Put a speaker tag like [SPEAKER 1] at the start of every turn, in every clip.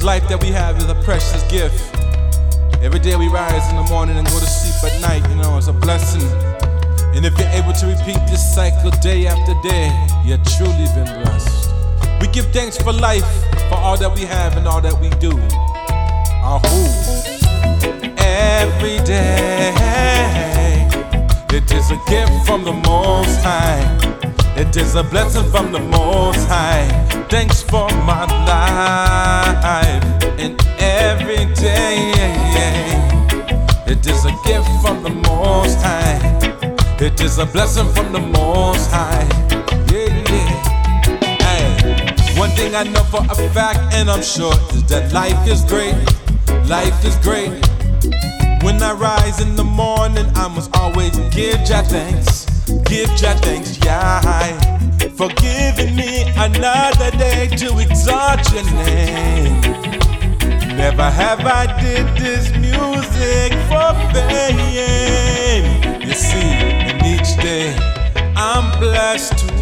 [SPEAKER 1] life that we have is a precious gift. Every day we rise in the morning and go to sleep at night, it's a blessing. And if you're able to repeat this cycle day after day, you've truly been blessed. We give thanks for life, for all that we have and all that we do. Our who. Every day, it is a gift from the Most High. It is a blessing from the Most High. Thanks for my life. And every day, it is a gift from the Most High. It is a blessing from the Most High. One thing I know for a fact, and I'm sure, is that life is great. Life is great. When I rise in the morning, I must always give Jah thanks. Give Jah thanks, yeah, for giving me another day to exalt your name. Never have I did this music for fame. You see, and each day I'm blessed to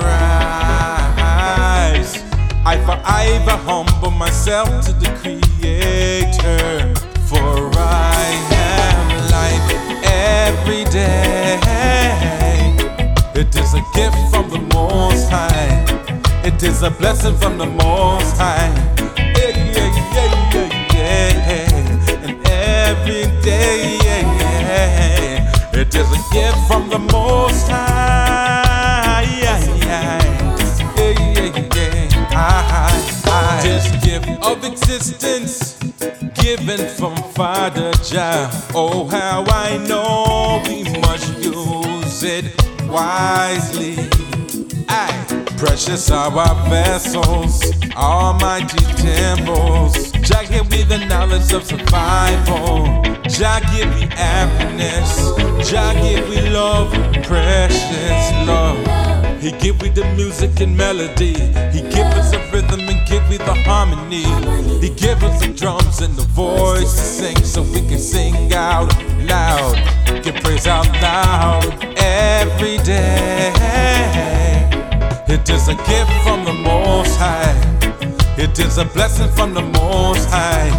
[SPEAKER 1] rise. I forever humble myself to the Creator, for I am life every day. It is a gift from the Most High. It is a blessing from the Most High. And every day, it is a gift from the Most High. This gift of existence given from Father Jah. Oh, how I know we must use it wisely. Precious are our vessels, almighty temples. Jah give me the knowledge of survival. Jah give me happiness. Jah give me love, precious love. He give me the music and melody. He give us a rhythm and give me the harmony. He give us the drums and the voice to sing, so we can sing out loud, can praise out loud every day. It is a gift from the Most High. It is a blessing from the Most High.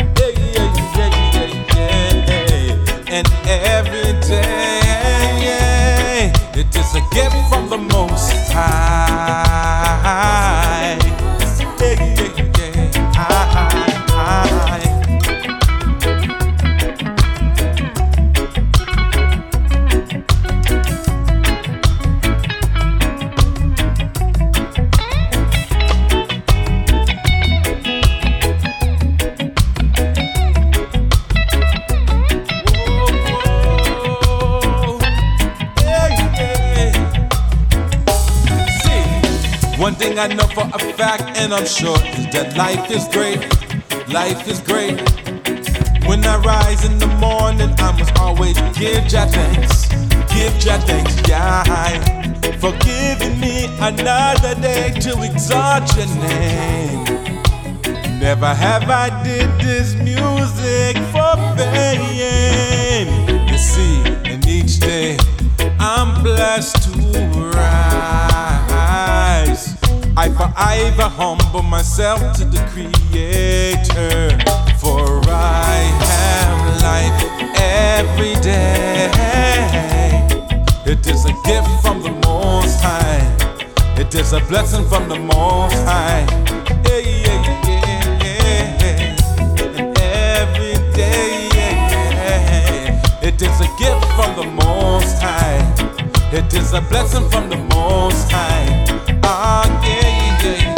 [SPEAKER 1] And every day, it is a gift from the Most High. One thing I know for a fact, and I'm sure, is that life is great. Life is great. When I rise in the morning, I must always give Jah thanks. Give Jah thanks, yeah, for giving me another day to exalt your name. Never have I did this music for fame. You see, and each day I'm blessed to rise. I forever humble myself to the Creator, for I have life every day. It is a gift from the Most High. It is a blessing from the Most High. And every day, it is a gift from the Most High. It is a blessing from the Most High.